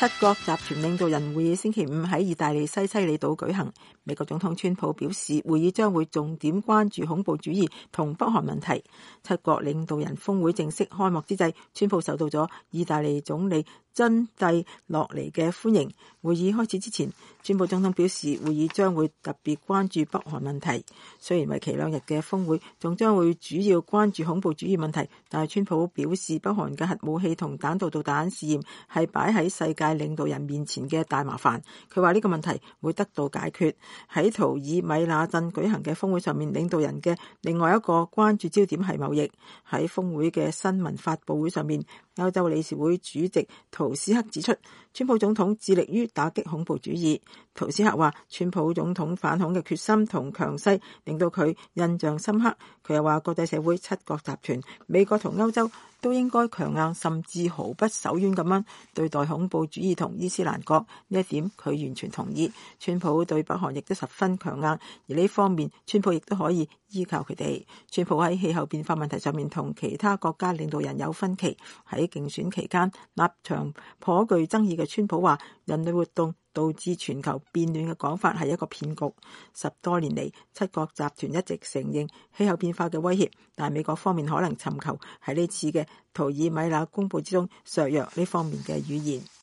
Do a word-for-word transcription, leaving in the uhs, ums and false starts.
七國集團領導人會議星期五喺意大利西西里島舉行。美國總統川普表示，會議將會重點關注恐怖主義同北韓問題。七國領導人峰會正式開幕之際，川普受到咗意大利總理真蒂洛尼嘅歡迎。會議開始之前，川普總統表示，會議將會特別關注北韓問題。雖然為期兩日嘅峰會仲將會主要關注恐怖主義問題，但係川普表示，北韓嘅核武器同彈道導彈試驗係擺喺世界領導人面前嘅大麻煩。佢話呢個問題會得到解決。喺圖爾米那鎮舉行嘅峰會上面，領導人嘅另外一個關注焦點係貿易。喺峰會嘅新聞發佈會上面，歐洲理事會主席圖斯克指出，川普總統致力於打擊恐怖主義。圖斯克話，川普總統反恐嘅決心同強勢令到佢印象深刻。佢又話，國際社會、七國集團、美國同歐洲都應該強硬甚至毫不手軟咁樣對待恐怖主義同伊斯蘭國。呢一點佢完全同意。川普對北韓亦都十分強硬，而呢方面川普亦都可以依靠佢哋。川普喺氣候變化問題上面同其他國家領導人有分歧。喺競選期間立場頗具爭議嘅川普話，人類活動導致全球變暖嘅講法係一個騙局。十多年嚟，七國集團一直承認氣候變化嘅威脅，但美國方面可能尋求喺呢次嘅圖爾米那公佈之中削弱呢方面嘅語言。